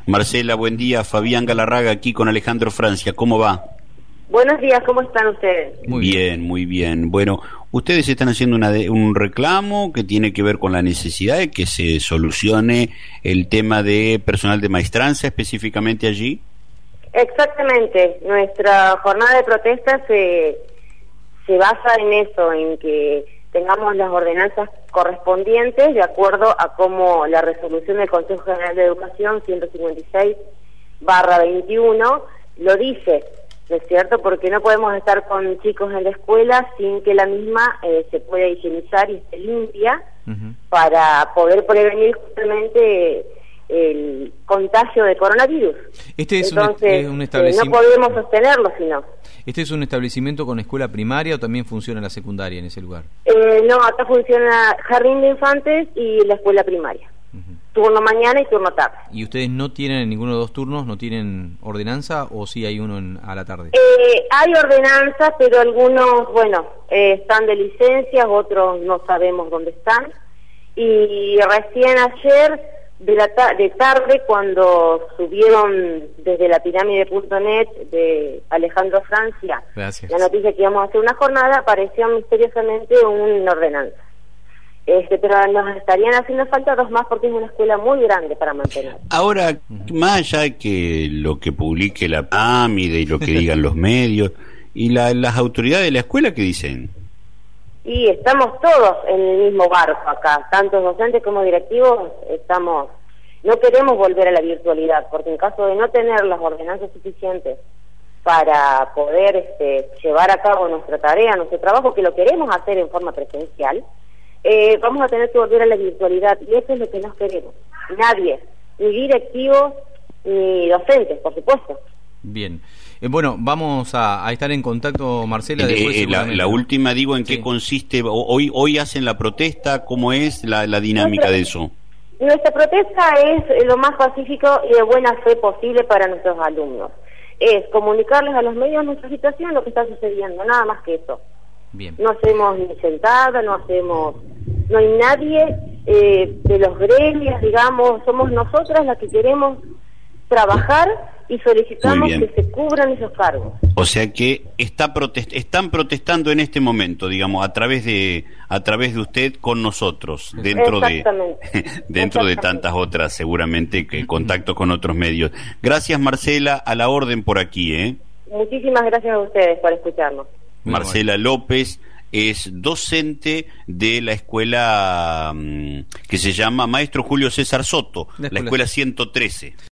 Marcela, buen día. Fabián Galarraga aquí con Alejandro Francia. ¿Cómo va? Buenos días, ¿cómo están ustedes? Muy bien, muy bien. Bueno, ustedes están haciendo un reclamo que tiene que ver con la necesidad de que se solucione el tema de personal de maestranza específicamente allí. Exactamente. Nuestra jornada de protesta se basa en eso, en que tengamos las ordenanzas correspondientes de acuerdo a cómo la resolución del Consejo General de Educación 156/21 lo dice, ¿no es cierto? Porque no podemos estar con chicos en la escuela sin que la misma se pueda higienizar y esté limpia para poder prevenir justamente el contagio de coronavirus. Entonces, un establecimiento... no podemos sostenerlo si no. ¿Este es un establecimiento con escuela primaria o también funciona la secundaria en ese lugar? No, acá funciona jardín de infantes y la escuela primaria. Turno mañana y turno tarde. ¿Y ustedes no tienen en ninguno de los turnos, no tienen ordenanza o sí hay uno a la tarde? Hay ordenanzas, pero algunos, están de licencias, otros no sabemos dónde están. Y recién ayer, de tarde, cuando subieron desde la pirámide.net de Alejandro Francia, gracias, la noticia que íbamos a hacer una jornada, apareció misteriosamente una ordenanza. Pero nos estarían haciendo falta dos más porque es una escuela muy grande para mantener. Ahora, más allá de que lo que publique la pirámide y lo que digan los medios, y las autoridades de la escuela, ¿qué dicen? Y estamos todos en el mismo barco acá, tanto docentes como directivos, no queremos volver a la virtualidad, porque en caso de no tener las ordenanzas suficientes para poder llevar a cabo nuestra tarea, nuestro trabajo, que lo queremos hacer en forma presencial, vamos a tener que volver a la virtualidad, y eso es lo que no queremos. Nadie, ni directivos, ni docentes, por supuesto. Bien. Bueno, vamos a estar en contacto, Marcela. Después la última, digo, ¿en qué consiste? Hoy hacen la protesta, ¿cómo es la dinámica de eso? Nuestra protesta es lo más pacífico y de buena fe posible para nuestros alumnos. Es comunicarles a los medios nuestra situación, lo que está sucediendo, nada más que eso. Bien. No hacemos ni sentada, no hay nadie de los gremios, digamos, somos nosotras las que queremos trabajar y solicitamos que se cubran esos cargos. O sea que están protestando en este momento, digamos, a través de usted con nosotros, dentro de tantas otras, seguramente, que contacto con otros medios. Gracias, Marcela, a la orden por aquí, Muchísimas gracias a ustedes por escucharnos. Marcela López es docente de la escuela que se llama Maestro Julio César Soto, la escuela 113.